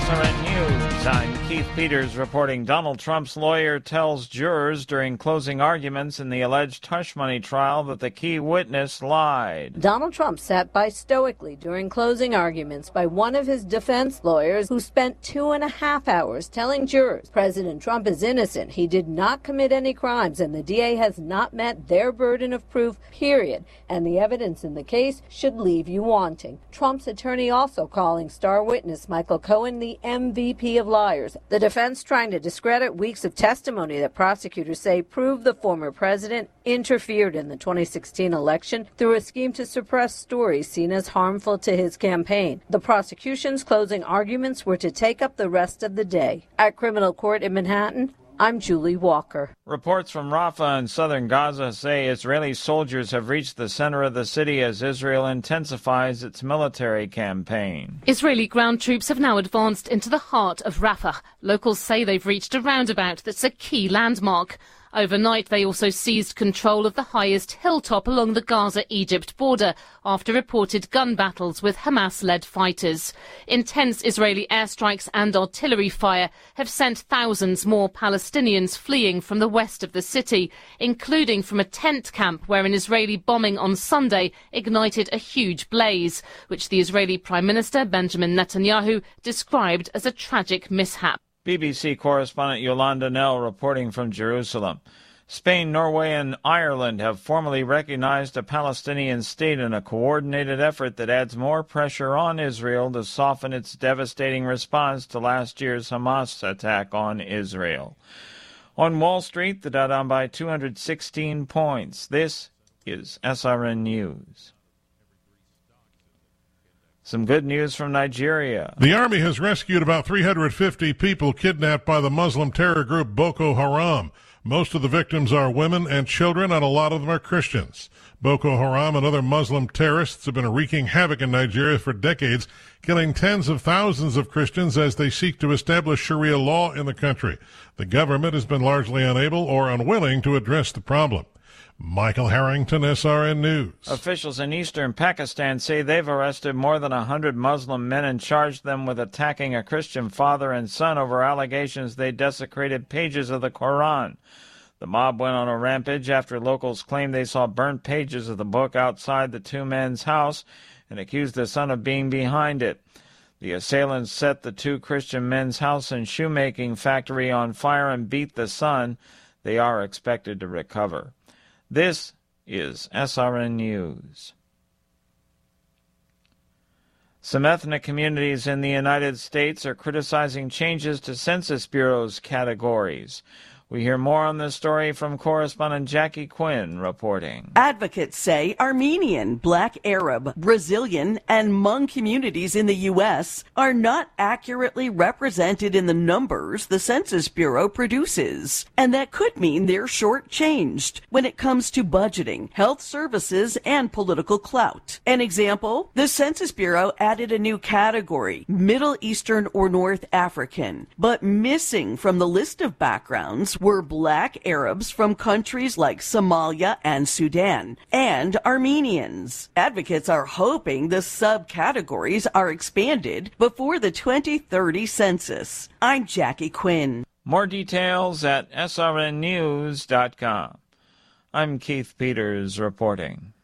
SRN News. I'm Keith Peters reporting Donald Trump's lawyer tells jurors during closing arguments in the alleged hush money trial that the key witness lied. Donald Trump sat by stoically during closing arguments by one of his defense lawyers who spent 2.5 hours telling jurors President Trump is innocent, he did not commit any crimes, and the DA has not met their burden of proof, period. And the evidence in the case should leave you wanting. Trump's attorney also calling star witness Michael Cohen the MVP of liars. The defense trying to discredit weeks of testimony that prosecutors say proved the former president interfered in the 2016 election through a scheme to suppress stories seen as harmful to his campaign. The prosecution's closing arguments were to take up the rest of the day. At criminal court in Manhattan, I'm Julie Walker. Reports from Rafah in southern Gaza say Israeli soldiers have reached the center of the city as Israel intensifies its military campaign. Israeli ground troops have now advanced into the heart of Rafah. Locals say they've reached a roundabout that's a key landmark. Overnight, they also seized control of the highest hilltop along the Gaza-Egypt border after reported gun battles with Hamas-led fighters. Intense Israeli airstrikes and artillery fire have sent thousands more Palestinians fleeing from the west of the city, including from a tent camp where an Israeli bombing on Sunday ignited a huge blaze, which the Israeli Prime Minister Benjamin Netanyahu described as a tragic mishap. BBC correspondent Yolanda Nell reporting from Jerusalem. Spain, Norway, and Ireland have formally recognized a Palestinian state in a coordinated effort that adds more pressure on Israel to soften its devastating response to last year's Hamas attack on Israel. On Wall Street, the Dow down by 216 points. This is SRN News. Some good news from Nigeria. The Army has rescued about 350 people kidnapped by the Muslim terror group Boko Haram. Most of the victims are women and children, and a lot of them are Christians. Boko Haram and other Muslim terrorists have been wreaking havoc in Nigeria for decades, killing tens of thousands of Christians as they seek to establish Sharia law in the country. The government has been largely unable or unwilling to address the problem. Michael Harrington, SRN News. Officials in eastern Pakistan say they've arrested more than 100 Muslim men and charged them with attacking a Christian father and son over allegations they desecrated pages of the Quran. The mob went on a rampage after locals claimed they saw burnt pages of the book outside the two men's house and accused the son of being behind it. The assailants set the two Christian men's house and shoemaking factory on fire and beat the son. They are expected to recover. This is SRN News. Some ethnic communities in the United States are criticizing changes to Census Bureau's categories. We hear more on this story from correspondent Jackie Quinn reporting. Advocates say Armenian, Black Arab, Brazilian, and Hmong communities in the U.S. are not accurately represented in the numbers the Census Bureau produces. And that could mean they're shortchanged when it comes to budgeting, health services, and political clout. An example, the Census Bureau added a new category, Middle Eastern or North African, but missing from the list of backgrounds were Black Arabs from countries like Somalia and Sudan, and Armenians. Advocates are hoping the subcategories are expanded before the 2030 census. I'm Jackie Quinn. More details at srnnews.com. I'm Keith Peters reporting.